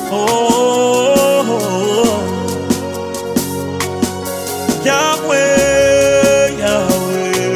Oh, Yahweh, Yahweh.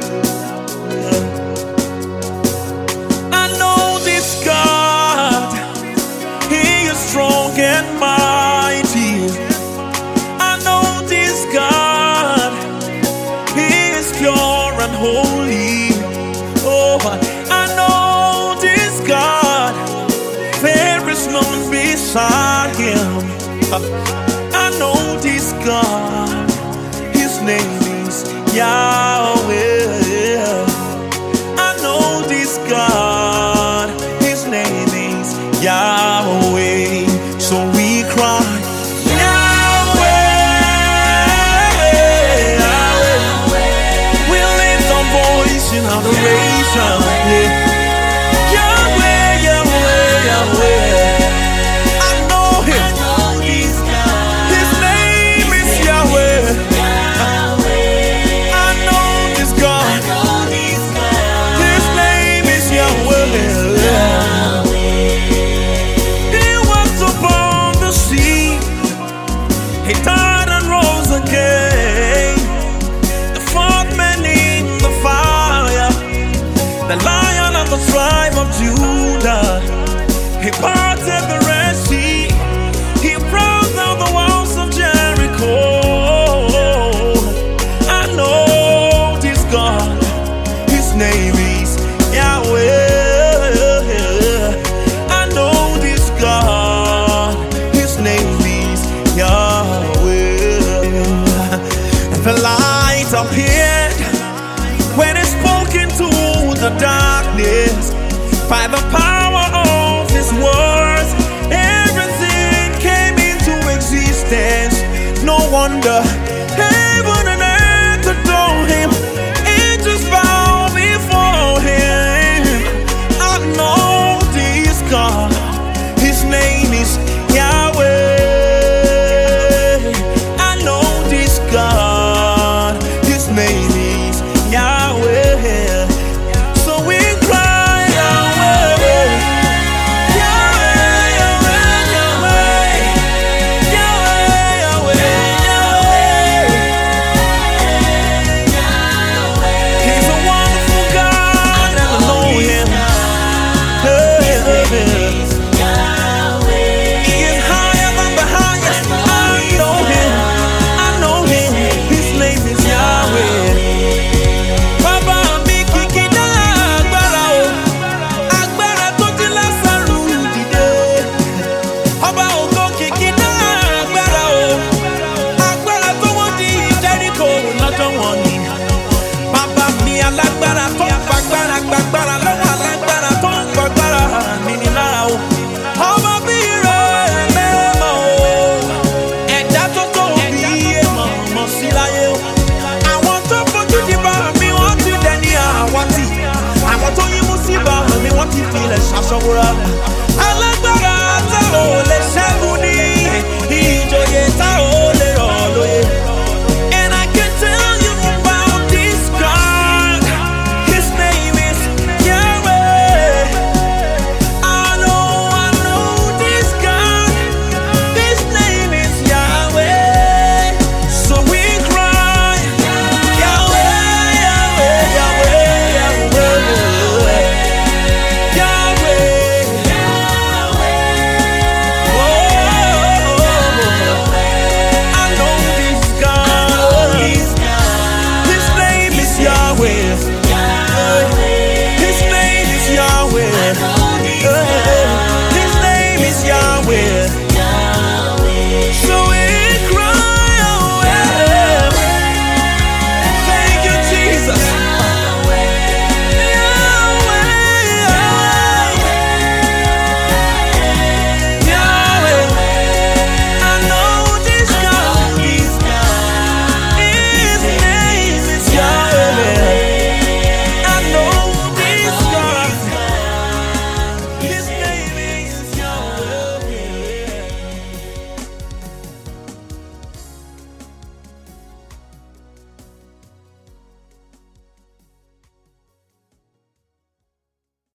I know this God, He is strong and mighty. I know this God, He is pure and holy. Oh, I know this God, there is none beside Him. I know this God, His name is Yahweh. I know this God, His name is Yahweh. So we cry, Yahweh, Yahweh. We lift our voice in adoration. Yahweh, Yahweh, Yahweh. I know Him. His name is Yahweh. I know this God. His name is Yahweh. He was upon the sea. He died and rose again. The fourth man in the fire, the Lion of the tribe of Judah. He parted the Red Sea. He broke down the walls of Jericho. I know this God, His name is Yahweh. I know this God, His name is Yahweh. The light appeared when He spoke into the darkness. By the power of His words, everything came into existence. No wonder heaven and earth adore Him. Angels bow before Him. I know this God, His name is Yahweh. I know this God, His name is Yahweh. So we cry, Yahweh, Yahweh, Yahweh, Yahweh, Yahweh, Yahweh. He's a wonderful God, and I know Him. He is higher than the highest. I know Him. I know Him. His name is Yahweh. Baba mi kìkìdá agbára o, agbára tó jí Lásárù dìde. Ọba ògo kìkìdá agbára o, agbára tó wó di Jẹ́ríkò lọ́jọ́ wọn ni. Baba mi alágbára tó ń fagbára gbàgbára lọ́wọ́ alágbára tó ń fagbára níní lára o. Ọba bí rẹ̀ mẹ́mọ́ o, ẹ̀dá tó tó bí èèmọ̀ mọ̀ sí láyé o. Àwọn tó fojú di bá mi wọ́n ti dẹni àwátì. Àwọn tó yín mú sí bá mi wọ́n ti filẹ̀ ṣàṣọwúrà. Alágbára tá ò lè ṣẹ́gun ní ìjòyè tá ò lè rọ̀ lóye. And I can tell you about this God. His name is Yahweh. I know this God. His name is Yahweh. So we cry, Yahweh, Yahweh, Yahweh, Yahweh, Yahweh. I know this God. His name is Yahweh. His name is Yahweh.